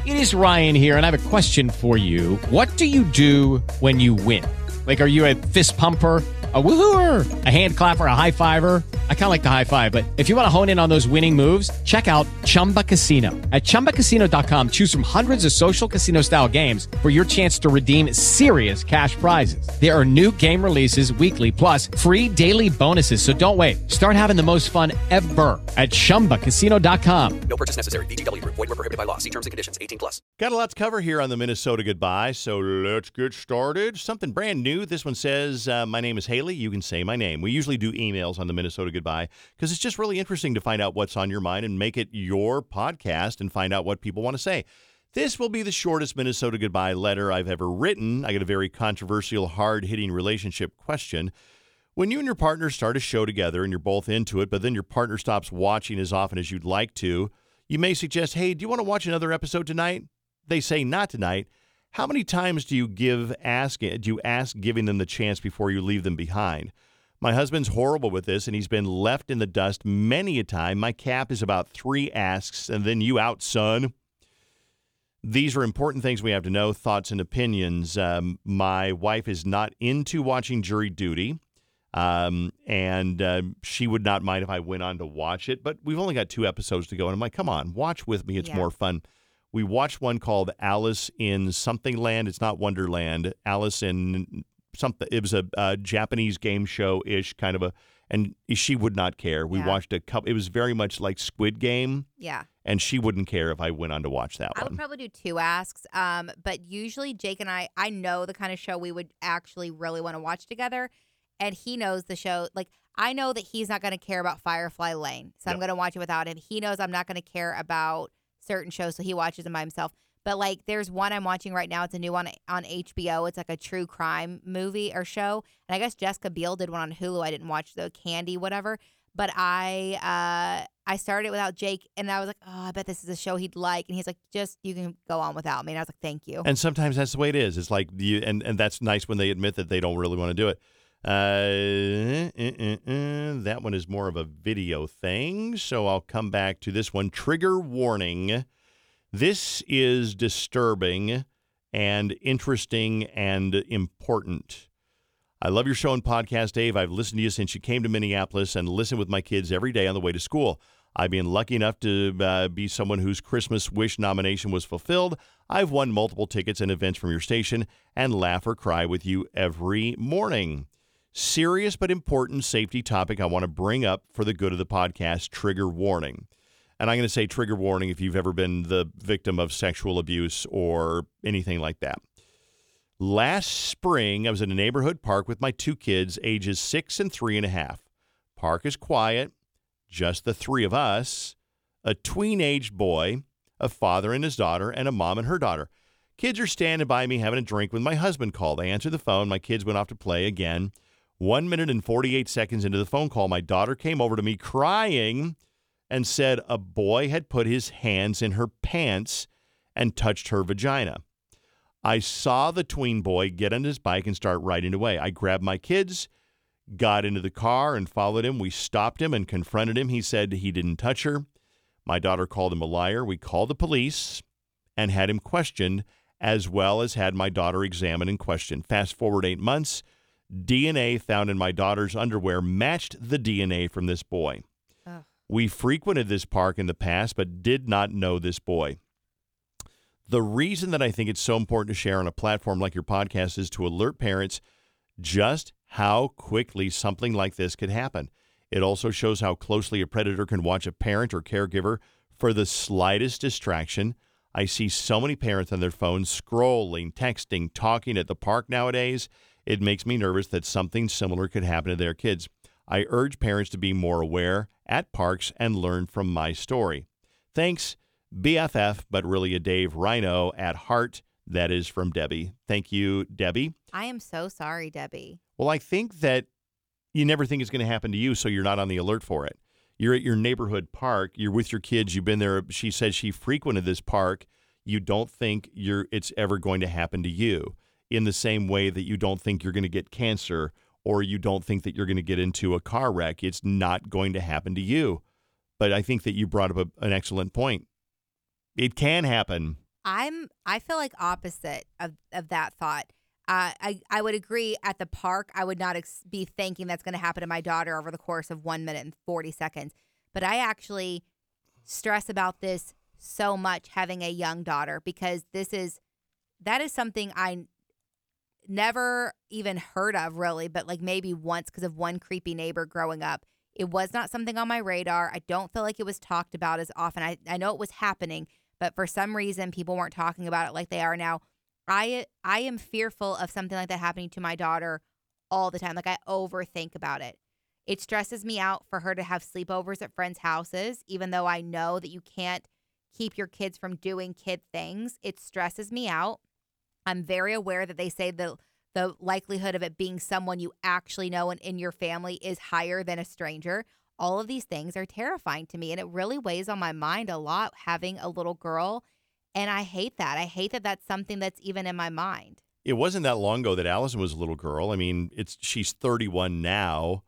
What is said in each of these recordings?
It is Ryan here, and I have a question for you. What do you do when you win? Like, are you a fist pumper, a woohooer, a hand clapper, a high fiver? I kind of like the high five, but if you want to hone in on those winning moves, check out Chumba Casino. At ChumbaCasino.com, choose from hundreds of social casino-style games for your chance to redeem serious cash prizes. There are new game releases weekly, plus free daily bonuses. So don't wait. Start having the most fun ever at ChumbaCasino.com. No purchase necessary. VGW Group. Void where prohibited by law. See terms and conditions. 18+. Got a lot to cover here on the Minnesota Goodbye, so let's get started. Something brand new. This one says, my name is Haley. You can say my name. We usually do emails on the Minnesota Goodbye because it's just really interesting to find out what's on your mind and make it your podcast and find out what people want to say. This will be the shortest Minnesota Goodbye letter I've ever written. I get a very controversial, hard-hitting relationship question. When you and your partner start a show together and you're both into it, but then your partner stops watching as often as you'd like to, you may suggest, hey, do you want to watch another episode tonight? They say not tonight. How many times do you ask giving them the chance before you leave them behind? My husband's horrible with this, and he's been left in the dust many a time. My cap is about 3 asks, and then you out, son. These are important things we have to know, thoughts and opinions. My wife is not into watching Jury Duty, and she would not mind if I went on to watch it, but we've only got 2 episodes to go, and I'm like, come on, watch with me. It's more fun. We watched one called Alice in Something Land. It's not Wonderland. Alice in something. It was a Japanese game show-ish kind of and she would not care. We watched a couple. It was very much like Squid Game. Yeah. And she wouldn't care if I went on to watch that one. I would probably do 2 asks. But usually Jake and I know the kind of show we would actually really want to watch together. And he knows the show. Like, I know that he's not going to care about Firefly Lane. So I'm going to watch it without him. He knows I'm not going to care about certain shows, so he watches them by himself. But like, there's one I'm watching right now. It's a new one on HBO. It's like a true crime movie or show. And I guess Jessica Biel did one on Hulu. I didn't watch the Candy, whatever. But I started it without Jake, and I was like, oh, I bet this is a show he'd like. And he's like, just, you can go on without me. And I was like, thank you. And sometimes that's the way it is. It's like, and that's nice when they admit that they don't really want to do it. That one is more of a video thing, so I'll come back to this one. Trigger warning. This is disturbing and interesting and important. I love your show and podcast, Dave. I've listened to you since you came to Minneapolis and listen with my kids every day on the way to school. I've been lucky enough to be someone whose Christmas wish nomination was fulfilled. I've won multiple tickets and events from your station and laugh or cry with you every morning. Serious but important safety topic I want to bring up for the good of the podcast, trigger warning. And I'm going to say trigger warning if you've ever been the victim of sexual abuse or anything like that. Last spring, I was in a neighborhood park with my 2 kids, ages 6 and 3.5. Park is quiet, just the 3 of us, a tween-aged boy, a father and his daughter, and a mom and her daughter. Kids are standing by me having a drink when my husband called. I answered the phone. My kids went off to play again. 1 minute and 48 seconds into the phone call, my daughter came over to me crying and said a boy had put his hands in her pants and touched her vagina. I saw the tween boy get on his bike and start riding away. I grabbed my kids, got into the car and followed him. We stopped him and confronted him. He said he didn't touch her. My daughter called him a liar. We called the police and had him questioned, as well as had my daughter examined and questioned. Fast forward 8 months. DNA found in my daughter's underwear matched the DNA from this boy. Ugh. We frequented this park in the past, but did not know this boy. The reason that I think it's so important to share on a platform like your podcast is to alert parents just how quickly something like this could happen. It also shows how closely a predator can watch a parent or caregiver for the slightest distraction. I see so many parents on their phones scrolling, texting, talking at the park nowadays. It makes me nervous that something similar could happen to their kids. I urge parents to be more aware at parks and learn from my story. Thanks, BFF, but really a Dave Rhino at heart. That is from Debbie. Thank you, Debbie. I am so sorry, Debbie. Well, I think that you never think it's going to happen to you, so you're not on the alert for it. You're at your neighborhood park. You're with your kids. You've been there. She said she frequented this park. You don't think it's ever going to happen to you, in the same way that you don't think you're going to get cancer or you don't think that you're going to get into a car wreck. It's not going to happen to you. But I think that you brought up an excellent point. It can happen. I feel like opposite of that thought. I would agree at the park. I would not be thinking that's going to happen to my daughter over the course of 1 minute and 40 seconds. But I actually stress about this so much having a young daughter because that is something I never even heard of really, but like maybe once because of one creepy neighbor growing up. It was not something on my radar. I don't feel like it was talked about as often. I know it was happening, but for some reason people weren't talking about it like they are now. I am fearful of something like that happening to my daughter all the time. Like I overthink about it. It stresses me out for her to have sleepovers at friends' houses, even though I know that you can't keep your kids from doing kid things. It stresses me out. I'm very aware that they say the likelihood of it being someone you actually know and in your family is higher than a stranger. All of these things are terrifying to me, and it really weighs on my mind a lot having a little girl. And I hate that. I hate that that's something that's even in my mind. It wasn't that long ago that Allison was a little girl. I mean, she's 31 now,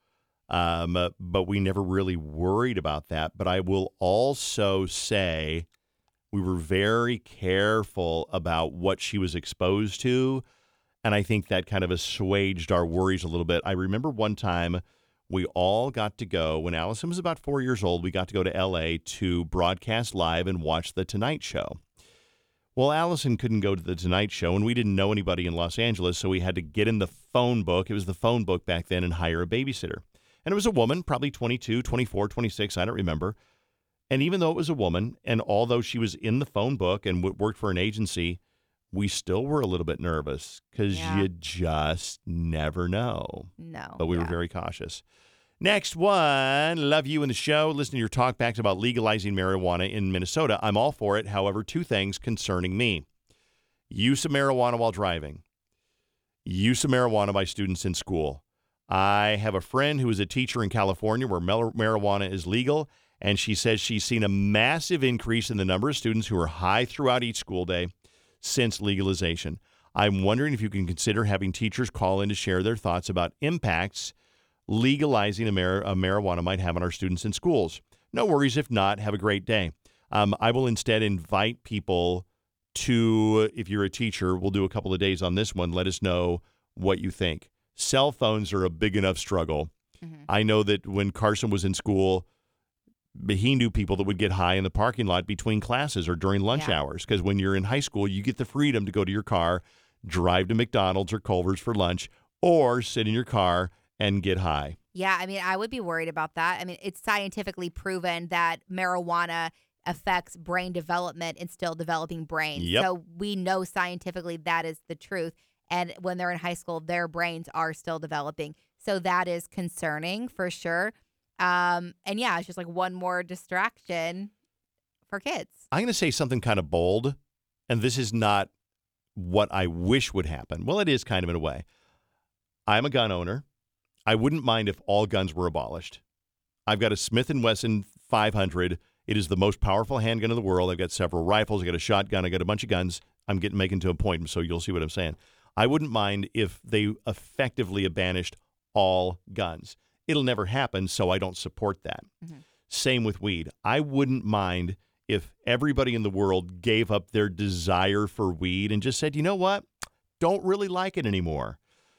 but we never really worried about that. But I will also say we were very careful about what she was exposed to, and I think that kind of assuaged our worries a little bit. I remember one time we all got to go, when Allison was about 4 years old, we got to go to L.A. to broadcast live and watch The Tonight Show. Well, Allison couldn't go to The Tonight Show, and we didn't know anybody in Los Angeles, so we had to get in the phone book. It was the phone book back then, and hire a babysitter. And it was a woman, probably 22, 24, 26, I don't remember. And even though it was a woman, and although she was in the phone book and worked for an agency, we still were a little bit nervous because you just never know. No. But we were very cautious. Next one, love you in the show. Listen to your talkbacks about legalizing marijuana in Minnesota. I'm all for it. However, two things concerning me. Use of marijuana while driving. Use of marijuana by students in school. I have a friend who is a teacher in California where marijuana is legal, and she says she's seen a massive increase in the number of students who are high throughout each school day since legalization. I'm wondering if you can consider having teachers call in to share their thoughts about impacts legalizing a marijuana might have on our students in schools. No worries if not. Have a great day. I will instead invite people to, if you're a teacher, we'll do a couple of days on this one. Let us know what you think. Cell phones are a big enough struggle. Mm-hmm. I know that when Carson was in school, he knew people that would get high in the parking lot between classes or during lunch hours. Because when you're in high school, you get the freedom to go to your car, drive to McDonald's or Culver's for lunch, or sit in your car and get high. Yeah, I mean, I would be worried about that. I mean, it's scientifically proven that marijuana affects brain development in still developing brains. Yep. So we know scientifically that is the truth. And when they're in high school, their brains are still developing. So that is concerning for sure. And yeah, it's just like one more distraction for kids. I'm going to say something kind of bold, and this is not what I wish would happen. Well, it is kind of in a way. I'm a gun owner. I wouldn't mind if all guns were abolished. I've got a Smith & Wesson 500. It is the most powerful handgun in the world. I've got several rifles. I've got a shotgun. I've got a bunch of guns. I'm making to a point, so you'll see what I'm saying. I wouldn't mind if they effectively banished all guns. It'll never happen, so I don't support that. Mm-hmm. Same with weed. I wouldn't mind if everybody in the world gave up their desire for weed and just said, you know what? Don't really like it anymore.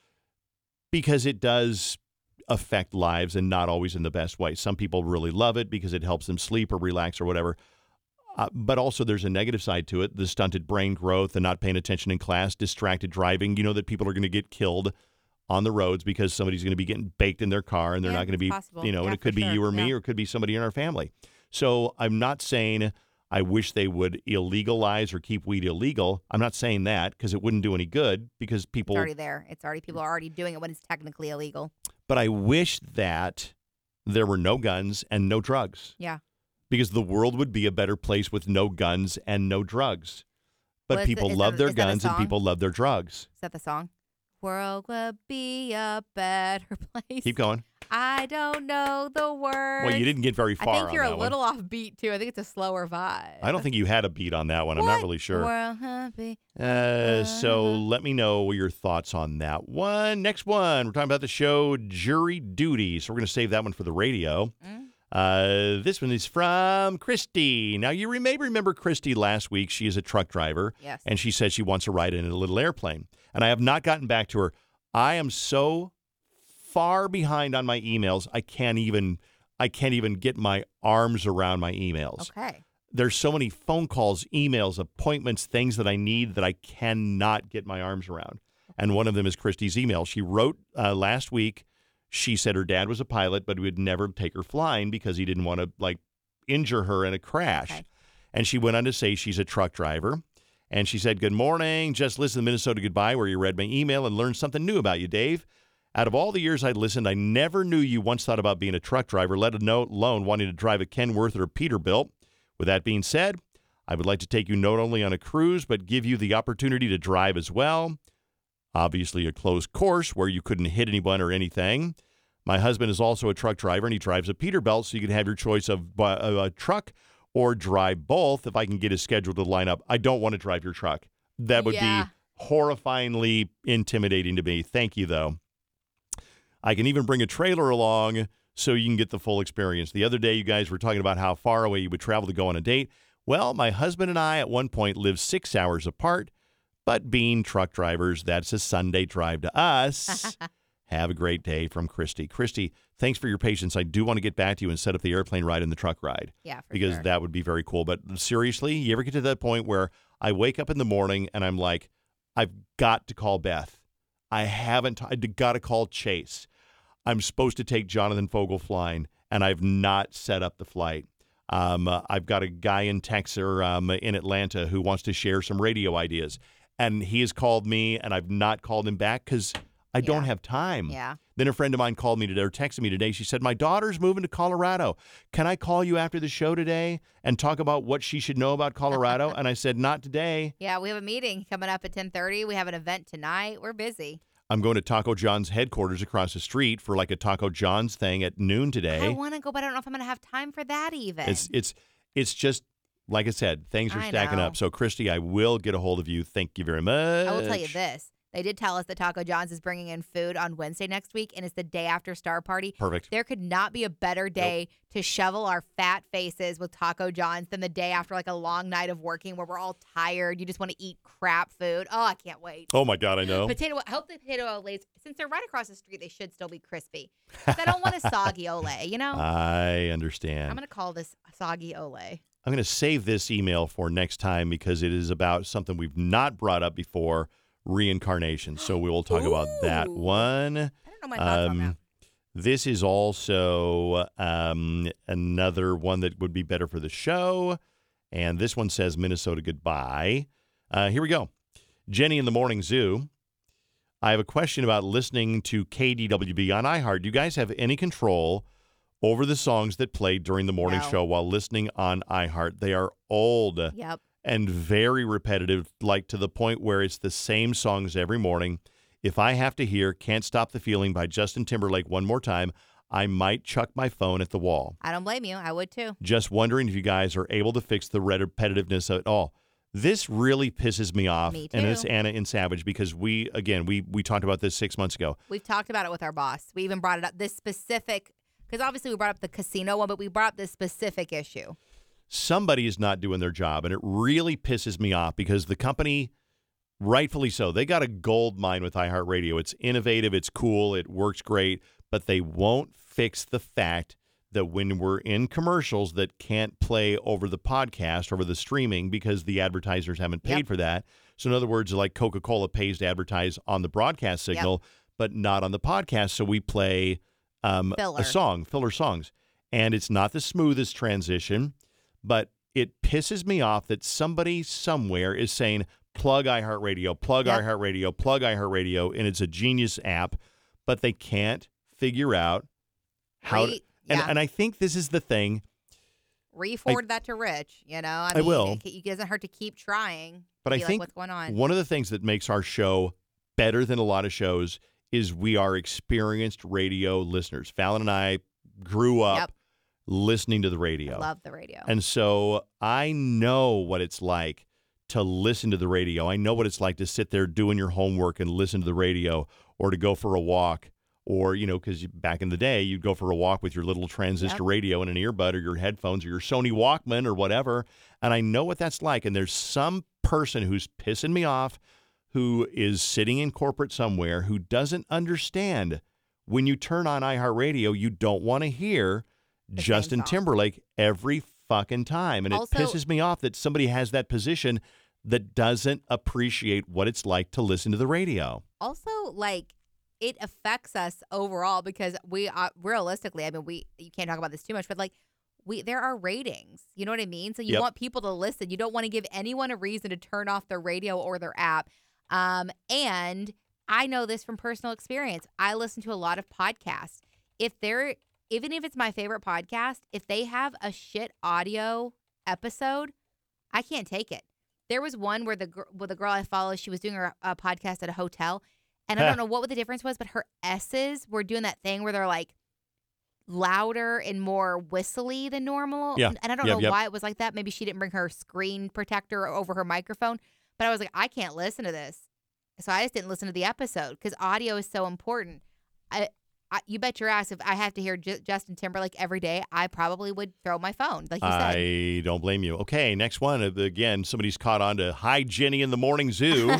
Because it does affect lives and not always in the best way. Some people really love it because it helps them sleep or relax or whatever. But also there's a negative side to it, the stunted brain growth, the not paying attention in class, distracted driving. You know that people are going to get killed on the roads because somebody's going to be getting baked in their car and they're not going to be, possible. And it could be you or me or it could be somebody in our family. So I'm not saying I wish they would illegalize or keep weed illegal. I'm not saying that because it wouldn't do any good because people... It's already there. People are already doing it when it's technically illegal. But I wish that there were no guns and no drugs. Yeah. Because the world would be a better place with no guns and no drugs. But people love their guns and people love their drugs. Is that the song? World would be a better place. Keep going. I don't know the words. Well, you didn't get very far on that one. I think you're a little off beat, too. I think it's a slower vibe. I don't think you had a beat on that one. I'm not really sure. World happy. So let me know your thoughts on that one. Next one, we're talking about the show Jury Duty. So we're going to save that one for the radio. This one is from Christy. Now, you may remember Christy last week. She is a truck driver. Yes. And she said she wants a ride in a little airplane. And I have not gotten back to her. I am so far behind on my emails, I can't even get my arms around my emails. Okay. There's so many phone calls, emails, appointments, things that I need that I cannot get my arms around. And one of them is Christy's email. She wrote last week. She said her dad was a pilot, but would never take her flying because he didn't want to injure her in a crash. Okay. And she went on to say she's a truck driver. And she said, "Good morning. Just listened to Minnesota Goodbye where you read my email and learned something new about you, Dave. Out of all the years I'd listened, I never knew you once thought about being a truck driver, let alone wanting to drive a Kenworth or a Peterbilt. With that being said, I would like to take you not only on a cruise, but give you the opportunity to drive as well. Obviously a closed course where you couldn't hit anyone or anything. My husband is also a truck driver, and he drives a Peterbilt, so you can have your choice of a truck or drive both if I can get his schedule to line up. I don't want to drive your truck. That would be horrifyingly intimidating to me. Thank you, though. I can even bring a trailer along so you can get the full experience. The other day, you guys were talking about how far away you would travel to go on a date. Well, my husband and I at one point lived 6 hours apart, but being truck drivers, that's a Sunday drive to us. Have a great day from Christy. Christy, thanks for your patience. I do want to get back to you and set up the airplane ride and the truck ride. Yeah, for because sure. that would be very cool. But seriously, you ever get to that point where I wake up in the morning and I'm like, I've got to call Beth. I got to call Chase. I'm supposed to take Jonathan Fogel flying, and I've not set up the flight. I've got a guy in Texas or in Atlanta who wants to share some radio ideas, and he has called me, and I've not called him back because I don't have time. Yeah. Then a friend of mine called me today or texted me today. She said, my daughter's moving to Colorado. Can I call you after the show today and talk about what she should know about Colorado? And I said, not today. Yeah, we have a meeting coming up at 10:30. We have an event tonight. We're busy. I'm going to Taco John's headquarters across the street for like a Taco John's thing at noon today. I want to go, but I don't know if I'm going to have time for that even. It's just, like I said, things are stacking know. up. So, Christy, I will get a hold of you. Thank you very much. I will tell you this. They did tell us that Taco John's is bringing in food on Wednesday next week, and it's the day after Star Party. Perfect. There could not be a better day to shovel our fat faces with Taco John's than the day after like a long night of working where we're all tired. You just want to eat crap food. Oh, I can't wait. Oh, my God, I know. I hope the potato olays, since they're right across the street, they should still be crispy. I don't want a soggy Olay, you know? I understand. I'm going to call this soggy Olay. I'm going to save this email for next time because it is about something we've not brought up before. Reincarnation. So we will talk about that one. I don't know my thoughts on that. This is also another one that would be better for the show. And this one says Minnesota Goodbye. Here we go. Jenny in the Morning Zoo. I have a question about listening to KDWB on iHeart. Do you guys have any control over the songs that played during the morning show while listening on iHeart? They are old. Yep. And very repetitive, like to the point where it's the same songs every morning. If I have to hear Can't Stop the Feeling by Justin Timberlake one more time, I might chuck my phone at the wall. I don't blame you. I would too. Just wondering if you guys are able to fix the repetitiveness of it all. This really pisses me off. Me too. And it's Anna in Savage because we talked about this 6 months ago. We've talked about it with our boss. We even brought it up, this specific, because obviously we brought up the casino one, but we brought up this specific issue. Somebody is not doing their job, and it really pisses me off because the company, rightfully so, they got a gold mine with iHeartRadio. It's innovative, it's cool, it works great, but they won't fix the fact that when we're in commercials that can't play over the podcast, over the streaming, because the advertisers haven't paid for that. So in other words, like Coca-Cola pays to advertise on the broadcast signal, but not on the podcast, so we play filler songs. And it's not the smoothest transition. But it pisses me off that somebody somewhere is saying, plug iHeartRadio, plug iHeartRadio, plug iHeartRadio, and it's a genius app, but they can't figure out how to. And I think this is the thing. Re-forward that to Rich, you know? I will. It doesn't hurt to keep trying. But I think what's going on. One of the things that makes our show better than a lot of shows is we are experienced radio listeners. Fallon and I grew up listening to the radio. I love the radio. And so I know what it's like to listen to the radio. I know what it's like to sit there doing your homework and listen to the radio or to go for a walk Or, because back in the day, you'd go for a walk with your little transistor radio and an earbud or your headphones or your Sony Walkman or whatever. And I know what that's like. And there's some person who's pissing me off who is sitting in corporate somewhere who doesn't understand when you turn on iHeartRadio, you don't want to hear Justin Timberlake every fucking time. And Also, it pisses me off that somebody has that position that doesn't appreciate what it's like to listen to the radio. Also, it affects us overall because we realistically, you can't talk about this too much, but there are ratings. You know what I mean? So you want people to listen. You don't want to give anyone a reason to turn off their radio or their app. And I know this from personal experience. I listen to a lot of podcasts. Even if it's my favorite podcast, if they have a shit audio episode, I can't take it. There was one where the girl I follow, she was doing her podcast at a hotel. And I don't know what the difference was, but her S's were doing that thing where they're louder and more whistly than normal. Yeah. And I don't know why it was like that. Maybe she didn't bring her screen protector over her microphone. But I was like, I can't listen to this. So I just didn't listen to the episode because audio is so important. You bet your ass if I have to hear Justin Timberlake every day, I probably would throw my phone, like you said. I don't blame you. Okay, next one. Again, somebody's caught on to Hi, Jenny in the Morning Zoo.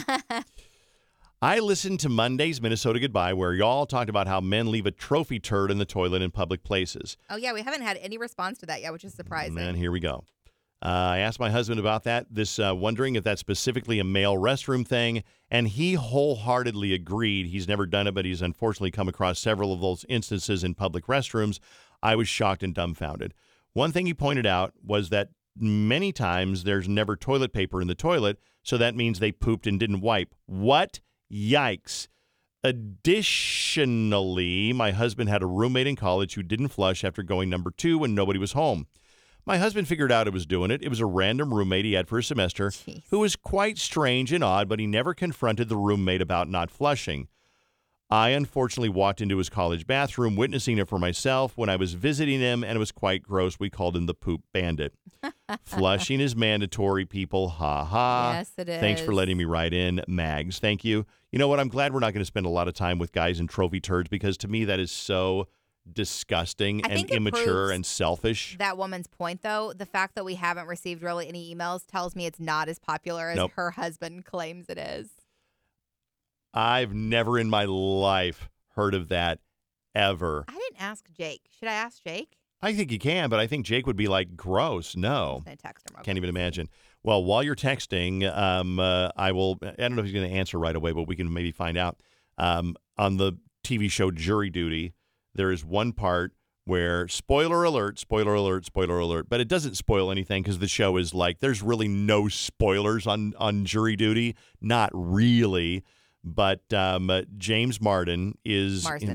I listened to Monday's Minnesota Goodbye, where y'all talked about how men leave a trophy turd in the toilet in public places. Oh, yeah, we haven't had any response to that yet, which is surprising. And here we go. I asked my husband about that, wondering if that's specifically a male restroom thing, and he wholeheartedly agreed. He's never done it, but he's unfortunately come across several of those instances in public restrooms. I was shocked and dumbfounded. One thing he pointed out was that many times there's never toilet paper in the toilet, so that means they pooped and didn't wipe. What? Yikes. Additionally, my husband had a roommate in college who didn't flush after going number 2 when nobody was home. My husband figured out it was doing it. It was a random roommate he had for a semester who was quite strange and odd, but he never confronted the roommate about not flushing. I unfortunately walked into his college bathroom, witnessing it for myself when I was visiting him, and it was quite gross. We called him the poop bandit. Flushing is mandatory, people. Ha ha. Yes, it is. Thanks for letting me write in, Mags. Thank you. You know what? I'm glad we're not going to spend a lot of time with guys in trophy turds because to me that is so disgusting and immature and selfish. That woman's point, though, the fact that we haven't received really any emails tells me it's not as popular as her husband claims it is. I've never in my life heard of that ever. I didn't ask Jake. Should I ask Jake? I think you can, but I think Jake would be like, gross. No. I'm going to text him. Can't even imagine. Well, while you're texting, I don't know if he's going to answer right away, but we can maybe find out. On the TV show Jury Duty, there is one part where, spoiler alert, but it doesn't spoil anything because the show is there's really no spoilers on Jury Duty. Not really. But James Marsden is in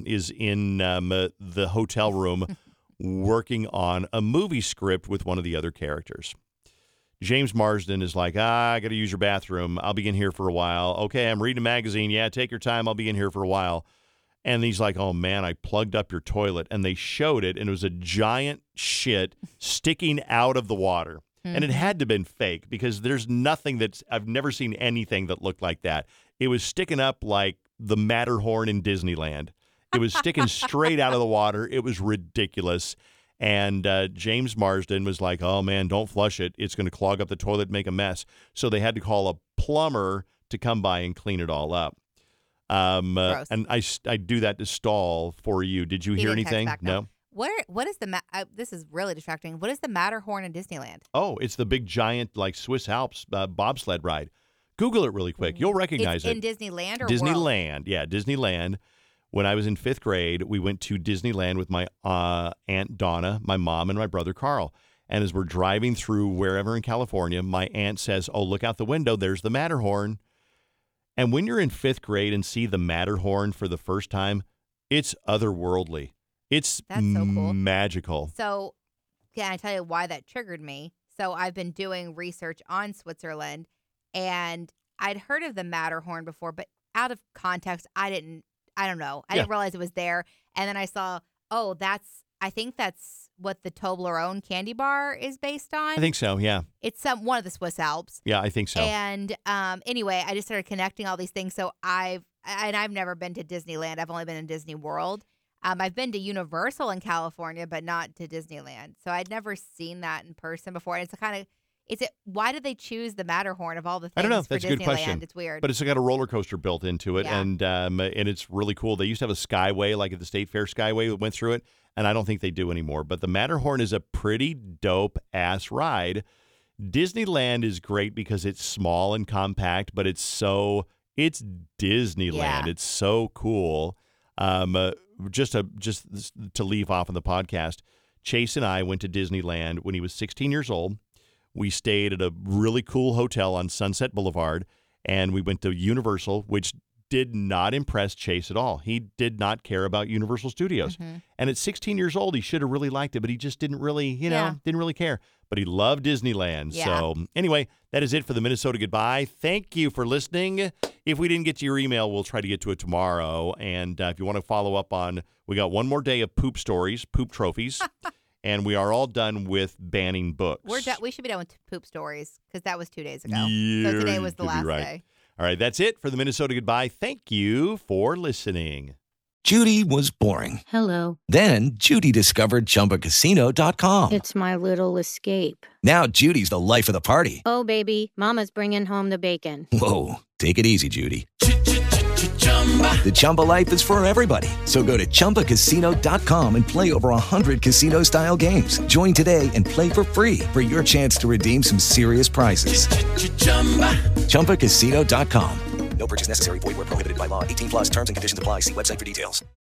the hotel room working on a movie script with one of the other characters. James Marsden is like, I got to use your bathroom. I'll be in here for a while. Okay, I'm reading a magazine. Yeah, take your time. I'll be in here for a while. And he's like, oh, man, I plugged up your toilet. And they showed it, and it was a giant shit sticking out of the water. Mm-hmm. And it had to have been fake because there's nothing I've never seen anything that looked like that. It was sticking up like the Matterhorn in Disneyland. It was sticking straight out of the water. It was ridiculous. And James Marsden was like, oh, man, don't flush it. It's going to clog up the toilet and make a mess. So they had to call a plumber to come by and clean it all up. And I do that to stall for you. Did you hear anything? No. What is this is really distracting. What is the Matterhorn in Disneyland? Oh, it's the big giant Swiss Alps bobsled ride. Google it really quick. You'll recognize it. In Disneyland or Disneyland. World? Yeah, Disneyland. When I was in 5th grade, we went to Disneyland with my Aunt Donna, my mom, and my brother Carl. And as we're driving through wherever in California, my aunt says, oh, look out the window. There's the Matterhorn. And when you're in 5th grade and see the Matterhorn for the first time, it's otherworldly. That's so cool. Magical. So can I tell you why that triggered me? So I've been doing research on Switzerland, and I'd heard of the Matterhorn before, but out of context, I don't know. I didn't realize it was there. And then I saw, I think that's what the Toblerone candy bar is based on. I think so, yeah. It's one of the Swiss Alps. Yeah, I think so. And anyway, I just started connecting all these things. So I've and I've never been to Disneyland. I've only been in Disney World. I've been to Universal in California, but not to Disneyland. So I'd never seen that in person before. And why did they choose the Matterhorn of all the things I don't know. for That's a Disneyland? good question. It's weird. But it's got a roller coaster built into it, Yeah. and it's really cool. They used to have a Skyway, like at the State Fair Skyway that went through it, and I don't think they do anymore. But the Matterhorn is a pretty dope-ass ride. Disneyland is great because it's small and compact, but it's Disneyland. Yeah. It's so cool. Just to leave off on the podcast, Chase and I went to Disneyland when he was 16 years old. We stayed at a really cool hotel on Sunset Boulevard, and we went to Universal, which did not impress Chase at all. He did not care about Universal Studios. Mm-hmm. And at 16 years old, he should have really liked it, but he just didn't really, didn't really care. But he loved Disneyland. Yeah. So anyway, that is it for the Minnesota Goodbye. Thank you for listening. If we didn't get to your email, we'll try to get to it tomorrow. And if you want to follow up on, we got one more day of poop stories, poop trophies. And we are all done with banning books. We should be done with poop stories because that was 2 days ago. Yeah, So today was the you'd be last right. day. All right, that's it for the Minnesota Goodbye. Thank you for listening. Judy was boring. Hello. Then Judy discovered ChumbaCasino.com. It's my little escape. Now Judy's the life of the party. Oh, baby, mama's bringing home the bacon. Whoa, take it easy, Judy. The Chumba life is for everybody. So go to ChumbaCasino.com and play over 100 casino-style games. Join today and play for free for your chance to redeem some serious prizes. ChumbaCasino.com. No purchase necessary. Void where prohibited by law. 18+ terms and conditions apply. See website for details.